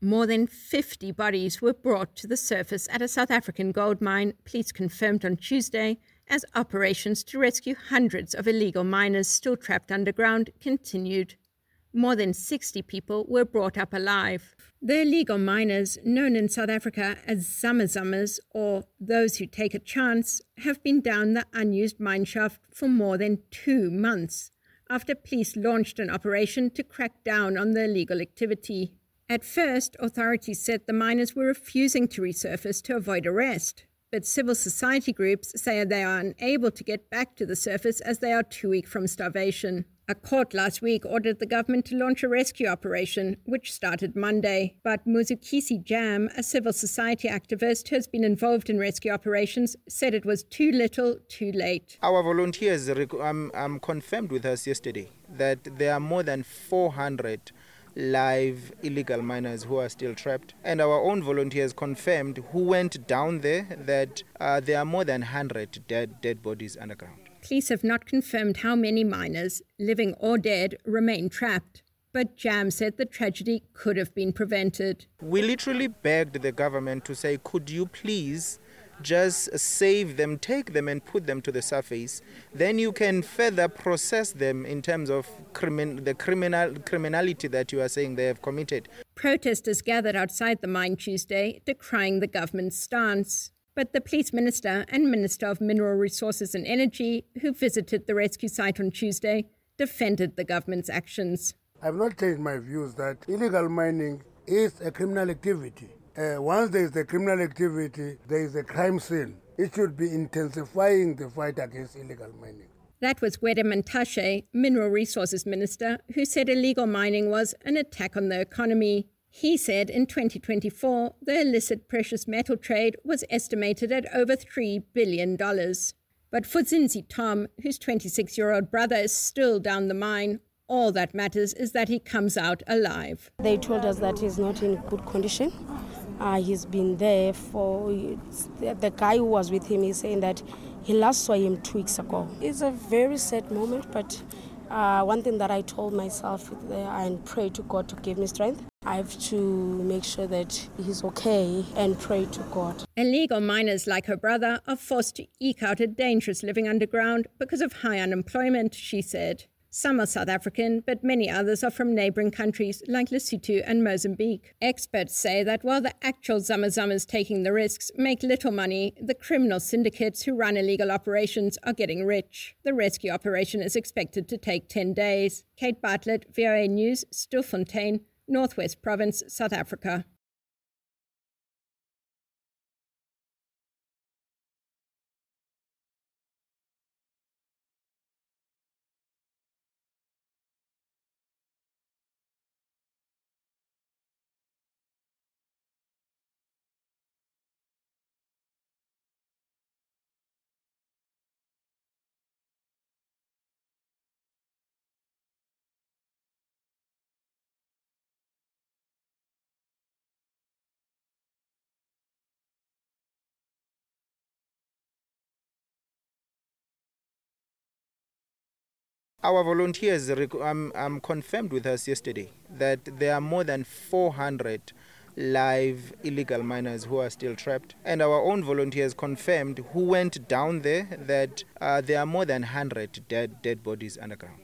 More than 50 bodies were brought to the surface at a South African gold mine, police confirmed on Tuesday, as operations to rescue hundreds of illegal miners still trapped underground continued. More than 60 people were brought up alive. The illegal miners, known in South Africa as Zamazamas, or those who take a chance, have been down the unused mine shaft for more than 2 months, after police launched an operation to crack down on the illegal activity. At first, authorities said the miners were refusing to resurface to avoid arrest, but civil society groups say they are unable to get back to the surface as they are too weak from starvation. A court last week ordered the government to launch a rescue operation, which started Monday. But Muzukisi Jam, a civil society activist who has been involved in rescue operations, said it was too little, too late. Our volunteers confirmed with us yesterday that there are more than 400 live illegal miners who are still trapped. And our own volunteers confirmed who went down there that there are more than 100 dead bodies underground. Police have not confirmed how many miners, living or dead, remain trapped. But Jam said the tragedy could have been prevented. We literally begged the government to say, could you please just save them, take them and put them to the surface. Then you can further process them in terms of the criminality that you are saying they have committed. Protesters gathered outside the mine Tuesday, decrying the government's stance. But the police minister and Minister of Mineral Resources and Energy, who visited the rescue site on Tuesday, defended the government's actions. I have not changed my views that illegal mining is a criminal activity. Once there is a criminal activity, there is a crime scene. It should be intensifying the fight against illegal mining. That was Gwede Mantashe, Mineral Resources Minister, who said illegal mining was an attack on the economy. He said in 2024, the illicit precious metal trade was estimated at over $3 billion. But for Zinzi Tom, whose 26-year-old brother is still down the mine, all that matters is that he comes out alive. They told us that he's not in good condition. He's been there for... The guy who was with him is saying that he last saw him 2 weeks ago. It's a very sad moment, but one thing that I told myself there and pray to God to give me strength. I have to make sure that he's okay and pray to God. Illegal miners like her brother are forced to eke out a dangerous living underground because of high unemployment, she said. Some are South African, but many others are from neighboring countries like Lesotho and Mozambique. Experts say that while the actual Zamazamas taking the risks make little money, the criminal syndicates who run illegal operations are getting rich. The rescue operation is expected to take 10 days. Kate Bartlett, VOA News, Stilfontein, Northwest Province, South Africa. Our volunteers confirmed with us yesterday that there are more than 400 live illegal miners who are still trapped. And our own volunteers confirmed who went down there that there are more than 100 dead bodies underground.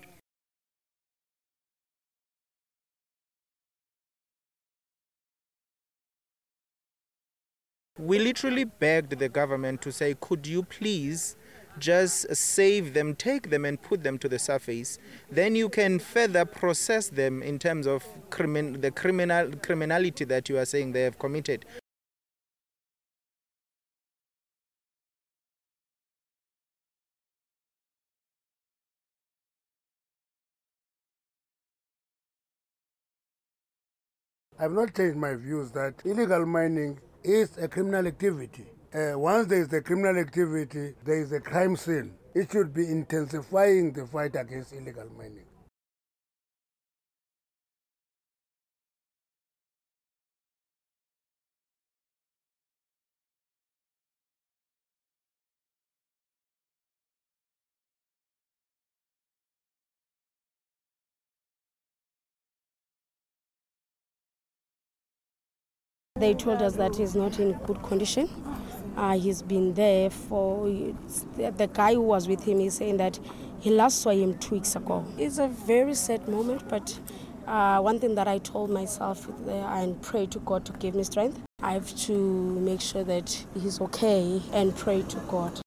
We literally begged the government to say, could you please just save them, take them and put them to the surface. Then you can further process them in terms of the criminality that you are saying they have committed. I have not changed my views that illegal mining is a criminal activity. Once there is a criminal activity, there is a crime scene. It should be intensifying the fight against illegal mining. They told us that he's not in good condition. He's been there for, the guy who was with him is saying that he last saw him 2 weeks ago. It's a very sad moment, but one thing that I told myself and pray to God to give me strength. I have to make sure that he's okay and pray to God.